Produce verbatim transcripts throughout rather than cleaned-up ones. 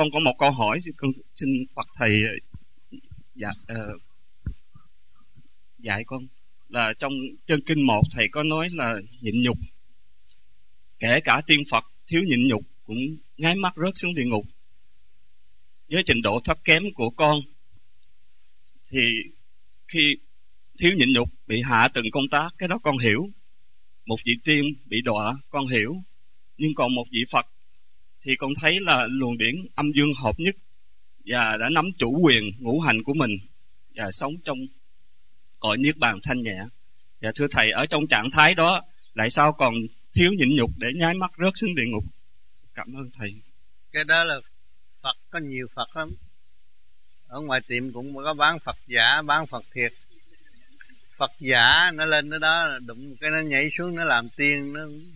con có một câu hỏi, con xin Phật thầy dạ, uh, dạy con là trong chân kinh một thầy có nói là nhịn nhục, kể cả tiên Phật thiếu nhịn nhục cũng nháy mắt rớt xuống địa ngục. Với trình độ thấp kém của con thì khi thiếu nhịn nhục bị hạ từng công tác, cái đó con hiểu. Một vị tiên bị đọa con hiểu, nhưng còn một vị Phật thì con thấy là luồng điển âm dương hợp nhất và đã nắm chủ quyền ngũ hành của mình và sống trong cõi niết bàn thanh nhẹ. Và thưa thầy, ở trong trạng thái đó lại sao còn thiếu nhịn nhục để nháy mắt rớt xuống địa ngục? Cảm ơn thầy. Cái đó là Phật, có nhiều Phật lắm. Ở ngoài tiệm cũng có bán Phật giả, bán Phật thiệt. Phật giả nó lên tới đó đụng cái nó nhảy xuống, nó làm tiên, nó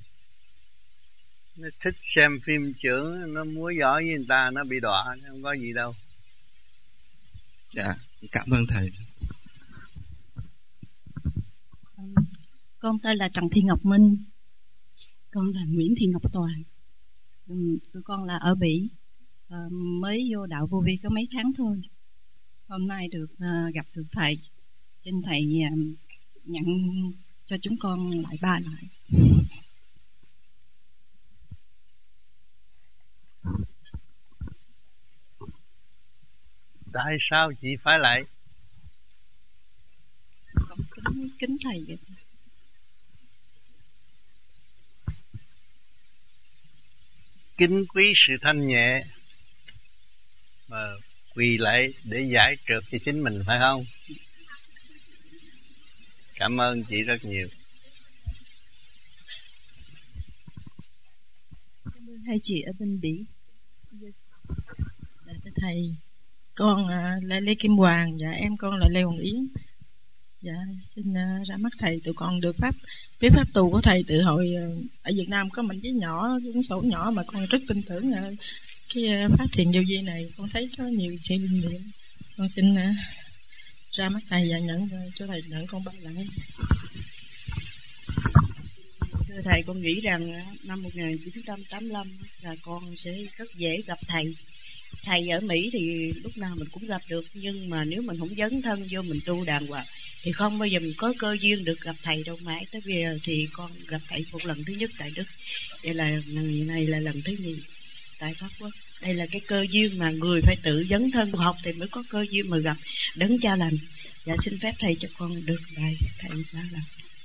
nó thích xem phim chưởng, nó múa giỏi với người ta, nó bị đọa, không có gì đâu. Dạ, cảm ơn thầy. Con tên là Trần Thị Ngọc Minh. Con là Nguyễn Thị Ngọc Toàn. Tụi con là ở Bỉ, à, mới vô đạo Vô Vi có mấy tháng thôi. Hôm nay được uh, gặp được thầy, xin thầy uh, nhận cho chúng con lại ba lại. Tại sao chị phải lại? Con kính, kính thầy vậy. Kính quý sự thanh nhẹ mà quỳ lại để giải trượt cho chính mình, phải không? Cảm ơn chị rất nhiều. Cảm ơn hai chị ở bên Bỉ. Dạ, thưa thầy, con uh, là Lê Kim Hoàng và em con là Lê Hoàng Yến. Dạ, xin uh, ra mắt thầy, tụi con được pháp biết pháp tu của thầy từ hồi uh, ở Việt Nam có mảnh giấy nhỏ, cuốn sổ nhỏ mà con rất tin tưởng uh, cái uh, pháp thiền vô vi này. Con thấy có nhiều sự linh nghiệm. Con xin uh, ra mắt thầy và nhận uh, cho thầy nhận con ba lại. Thưa thầy, con nghĩ rằng uh, năm một nghìn chín trăm tám mươi lăm là con sẽ rất dễ gặp thầy. Thầy ở Mỹ thì lúc nào mình cũng gặp được, nhưng mà nếu mình không dấn thân vô mình tu đàng hoàng thì không bao giờ mình có cơ duyên được gặp thầy đâu. Mãi tới bây giờ thì con gặp thầy một lần thứ nhất tại Đức, đây là lần này là lần thứ nhì tại Pháp Quốc. Đây là cái cơ duyên mà người phải tự dấn thân học thì mới có cơ duyên mà gặp Đấng Cha Lành. Dạ, xin phép thầy cho con được lại thầy ba lần.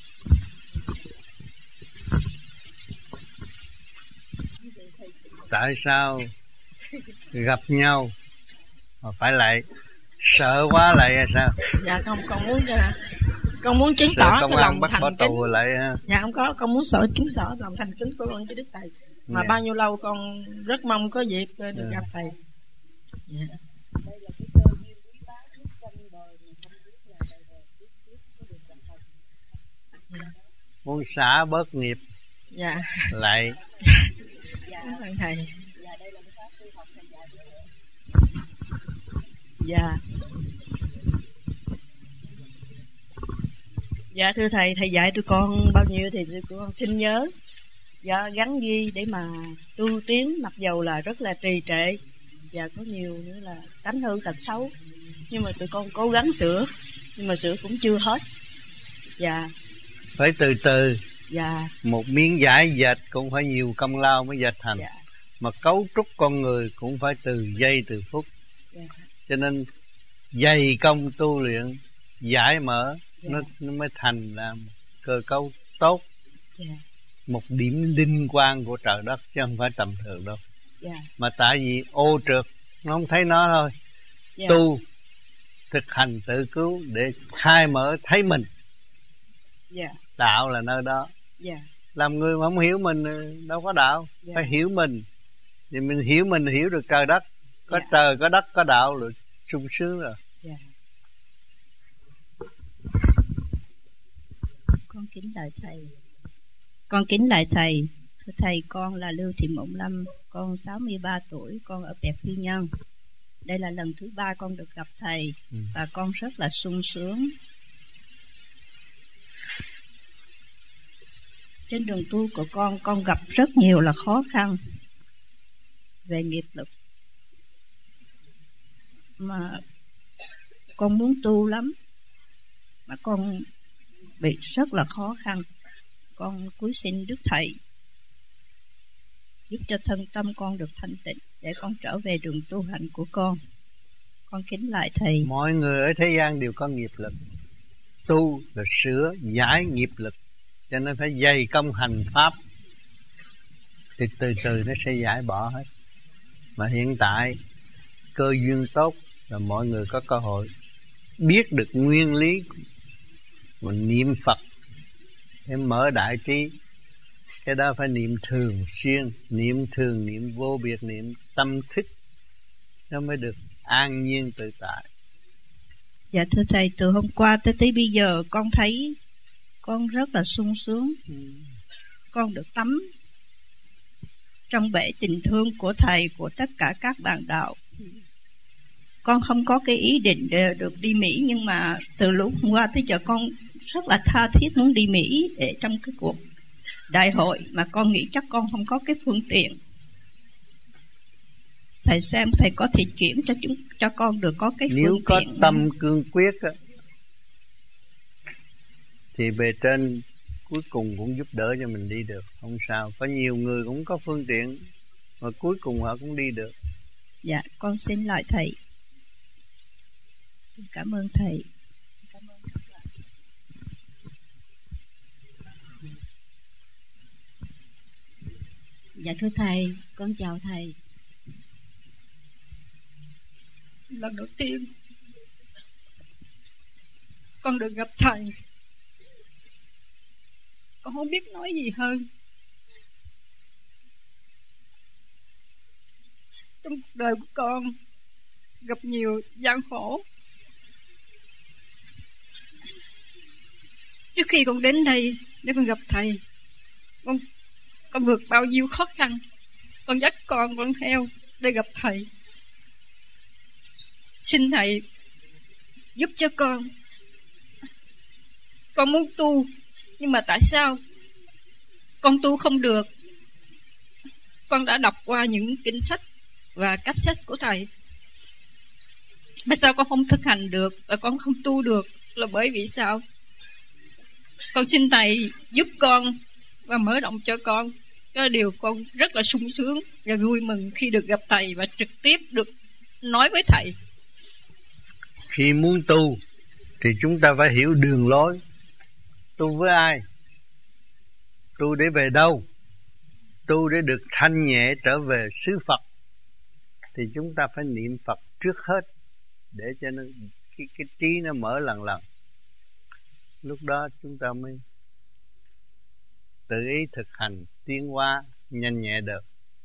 Tại sao gặp nhau mà phải lại sợ quá lại hay sao? Dạ không, con muốn con muốn chứng sợ tỏ công cái an lòng bắt thành bỏ kính. tù lại ha? Dạ không có, con muốn sợ chứng tỏ lòng thành kính của con với Đức Thầy mà Dạ. bao nhiêu lâu con rất mong có dịp được Dạ. gặp thầy. Dạ. Đây là cái cơ duyên quý báu nhất trong đời mà không biết là đời đời kiếp kiếp có được gặp thầy. Dạ. Muốn xả bớt nghiệp Dạ. lại. Cảm ơn thầy. Dạ, đây là cái pháp tu học thầy dạy cho. Dạ. Dạ thưa thầy, thầy dạy tụi con bao nhiêu thì tụi con xin nhớ. Dạ, gắn ghi để mà tu tiến, mặc dầu là rất là trì trệ và có nhiều nữa là tánh hư tật xấu, nhưng mà tụi con cố gắng sửa, nhưng mà sửa cũng chưa hết. Dạ. Phải từ từ. Dạ. Một miếng vải dệt cũng phải nhiều công lao mới dệt thành. Dạ. Mà cấu trúc con người cũng phải từ giây từ phút. Dạ. Cho nên dày công tu luyện, giải mở, dạ. nó, nó mới thành là cơ cấu tốt. Dạ. Một điểm linh quang của trời đất chứ không phải tầm thường đâu. Dạ. Mà tại vì ô trượt nó không thấy nó thôi. Dạ. Tu thực hành tự cứu để khai mở thấy mình. Dạ. Đạo là nơi đó. Dạ. Làm người mà không hiểu mình đâu có đạo. Dạ. Phải hiểu mình. Thì mình hiểu mình hiểu được trời đất. Có dạ. trời, có đất, có đạo là sung sướng rồi. Dạ. Con kính lại thầy. Con kính lại thầy. Thưa thầy, con là Lưu Thị Mộng Lâm, con sáu mươi ba tuổi, con ở Bẹt Phi Nhân. Đây là lần thứ ba con được gặp thầy, ừ. và con rất là sung sướng. Trên đường tu của con, con gặp rất nhiều là khó khăn về nghiệp lực. mà con muốn tu lắm, mà con bị rất là khó khăn. Con cúi xin Đức Thầy giúp cho thân tâm con được thanh tịnh để con trở về đường tu hành của con. Con kính lại Thầy. Mọi người ở thế gian đều có nghiệp lực. Tu là sửa giải nghiệp lực, cho nên phải dày công hành pháp, thì từ từ nó sẽ giải bỏ hết. Mà hiện tại cơ duyên tốt là mọi người có cơ hội biết được nguyên lý mình niệm Phật để mở đại trí. Cái đó phải niệm thường xuyên, niệm thường, niệm vô biệt, niệm tâm thức, nó mới được an nhiên tự tại. Dạ thưa Thầy, từ hôm qua tới tới bây giờ con thấy con rất là sung sướng. ừ. Con được tắm trong bể tình thương của Thầy, của tất cả các bạn đạo. Con không có cái ý định để được đi Mỹ, nhưng mà từ lúc hôm qua tới giờ con rất là tha thiết muốn đi Mỹ để trong cái cuộc đại hội, mà con nghĩ chắc con không có cái phương tiện. Thầy xem Thầy có thể chuyển cho chúng cho con được có cái Nếu phương có tiện. Nếu có tâm cương quyết á, thì bề trên cuối cùng cũng giúp đỡ cho mình đi được, không sao. Có nhiều người cũng có phương tiện mà cuối cùng họ cũng đi được. Dạ, con xin lại Thầy. Xin cảm ơn Thầy. Xin cảm ơn các bạn. Dạ thưa Thầy, con chào Thầy. Lần đầu tiên con được gặp Thầy, con không biết nói gì hơn. Trong cuộc đời của con gặp nhiều gian khổ. Trước khi con đến đây để con gặp Thầy, con con vượt bao nhiêu khó khăn. Con dắt con con theo để gặp Thầy. Xin Thầy giúp cho con. Con muốn tu, nhưng mà tại sao con tu không được? Con đã đọc qua những kinh sách và cách sách của Thầy, tại sao con không thực hành được và con không tu được? Là bởi vì sao? Con xin Thầy giúp con và mở rộng cho con. Đó là điều con rất là sung sướng và vui mừng khi được gặp Thầy và trực tiếp được nói với Thầy. Khi muốn tu thì chúng ta phải hiểu đường lối. Tu với ai? Tu để về đâu? Tu để được thanh nhẹ trở về xứ Phật, thì chúng ta phải niệm Phật trước hết, để cho nó cái, cái trí nó mở lần lần. Lúc đó chúng ta mới tự ý thực hành tiến hóa nhanh nhẹ được.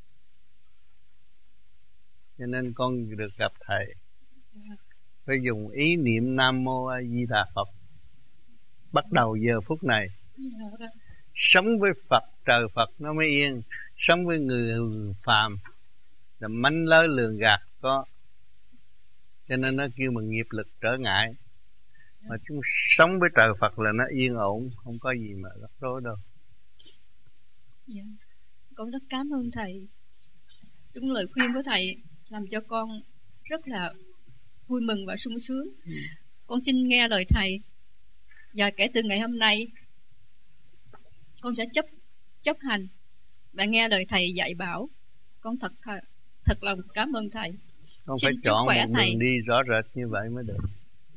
Cho nên con được gặp Thầy phải dùng ý niệm Nam Mô A Di Đà Phật. Bắt đầu giờ phút này sống với Phật, trời Phật nó mới yên. Sống với người phàm là manh lới lường gạt có, cho nên nó kêu bằng nghiệp lực trở ngại. Mà chúng sống với trời Phật là nó yên ổn, không có gì mà rắc rối đâu. Dạ. Con rất cảm ơn Thầy. Những lời khuyên của Thầy làm cho con rất là vui mừng và sung sướng. ừ. Con xin nghe lời Thầy, và kể từ ngày hôm nay con sẽ chấp chấp hành và nghe lời Thầy dạy bảo. Con thật thật, thật lòng cảm ơn Thầy. Con xin phải chọn một thầy. đường đi rõ rệt như vậy mới được.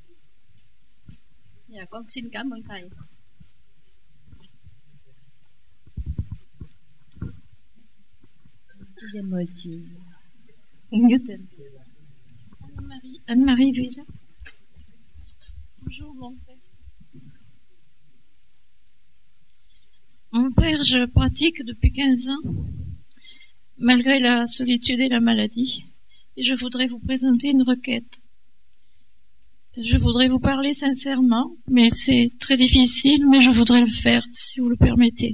Dạ, con xin cảm ơn Thầy. Bây giờ mời chị không nhớ tên chị. Anne-Marie, Anne-Marie Villa. Bonjour mon père. Mon père, je pratique depuis quinze ans, malgré la solitude et la maladie. Et je voudrais vous présenter une requête. Je voudrais vous parler sincèrement, mais c'est très difficile, mais je voudrais le faire, si vous le permettez.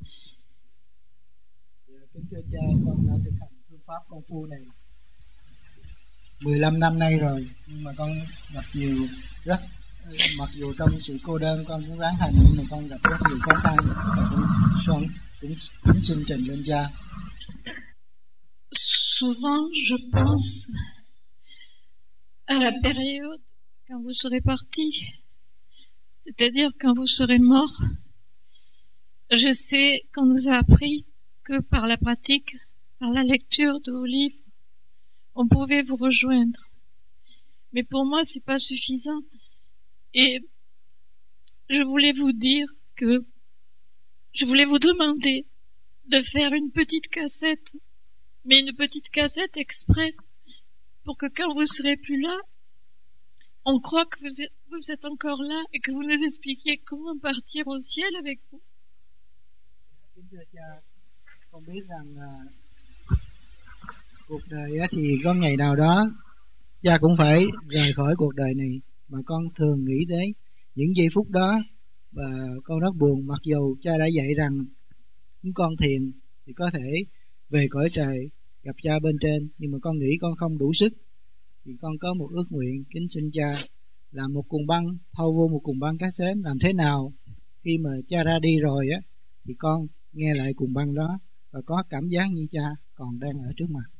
Kính thưa cha, con đã thực hành phương pháp công phu này mười lăm năm nay rồi, nhưng mà con gặp nhiều rất mặc dù trong sự cô đơn con cũng ráng hành, nhưng mà con gặp rất nhiều khó khăn, và cũng son cũng cũng xin trình lên cha. Souvent, je pense à la période quand vous serez parti, c'est-à-dire quand vous serez mort. Je sais qu'on nous a appris que par la pratique, par la lecture de vos livres, on pouvait vous rejoindre. Mais pour moi, c'est pas suffisant. Et je voulais vous dire que je voulais vous demander de faire une petite cassette, mais une petite cassette exprès, pour que quand vous serez plus là, on croit que vous êtes, vous êtes encore là et que vous nous expliquiez comment partir au ciel avec vous. Kính thưa cha, con biết rằng uh, cuộc đời thì có ngày nào đó cha cũng phải rời khỏi cuộc đời này, mà con thường nghĩ đến những giây phút đó và con rất buồn. Mặc dù cha đã dạy rằng chúng con thiền thì có thể về cõi trời gặp cha bên trên, nhưng mà con nghĩ con không đủ sức, thì con có một ước nguyện kính xin cha làm một cuộn băng, thâu vô một cuộn băng cassette. Làm thế nào khi mà cha ra đi rồi á thì con nghe lại cuộn băng đó và có cảm giác như cha còn đang ở trước mặt.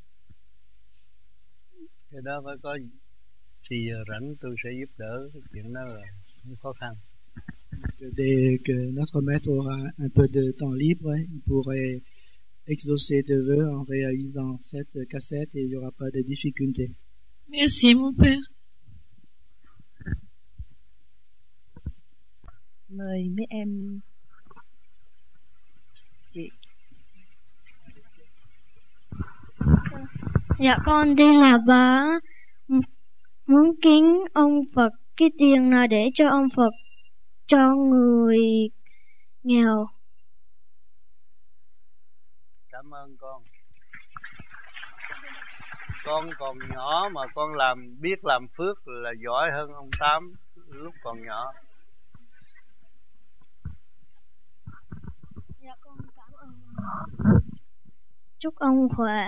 Cái đó phải có thì rảnh tôi sẽ giúp đỡ, cái chuyện đó là không khó khăn. Dès que notre maître aura un peu de temps libre, il pourrait exaucer tes vœux en réalisant cette cassette et il n'y aura pas de difficulté. Merci mon père. Mời mấy em chị. Dạ con tên là Bá, muốn kính ông Phật cái tiền nào để cho ông Phật cho người nghèo. Cảm ơn con. Con còn nhỏ mà con làm biết làm phước là giỏi hơn ông Tám lúc còn nhỏ. Dạ con cảm ơn. Chúc ông khỏe.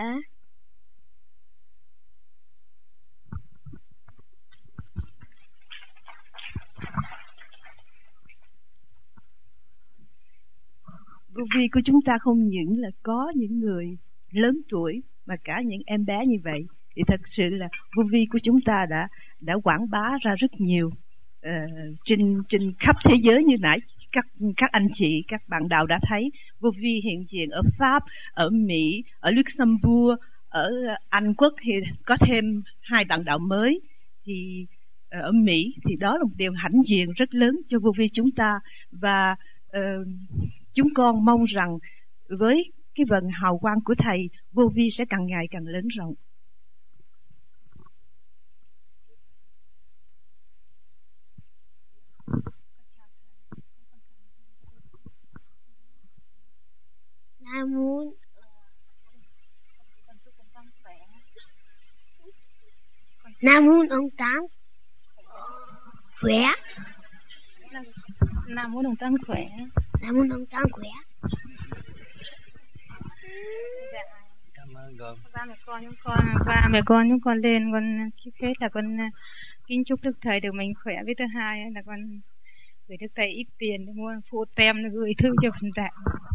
Vô vi của chúng ta không những là có những người lớn tuổi mà cả những em bé như vậy, thì thật sự là vô vi của chúng ta đã đã quảng bá ra rất nhiều uh, trên trên khắp thế giới. Như nãy các các anh chị, các bạn đạo đã thấy, vô vi hiện diện ở Pháp, ở Mỹ, ở Luxembourg, ở Anh Quốc thì có thêm hai bạn đạo mới. Thì ở Mỹ thì đó là một điều hãnh diện rất lớn cho vô vi chúng ta, và uh, chúng con mong rằng với cái vận hào quang của Thầy, vô vi sẽ càng ngày càng lớn rộng. Nam mô Nam mô ông Tám khỏe. Nam mô ông Tám khỏe. Nam mô ông Tám khỏe. Cảm ơn con. Ba mẹ con chúng con, ba mẹ con chúng con lên, con trước hết là con kính chúc Đức Thầy được mạnh khỏe, với thứ hai là con gửi Đức Thầy ít tiền để mua phụ tem, gửi thư cho phần đạo.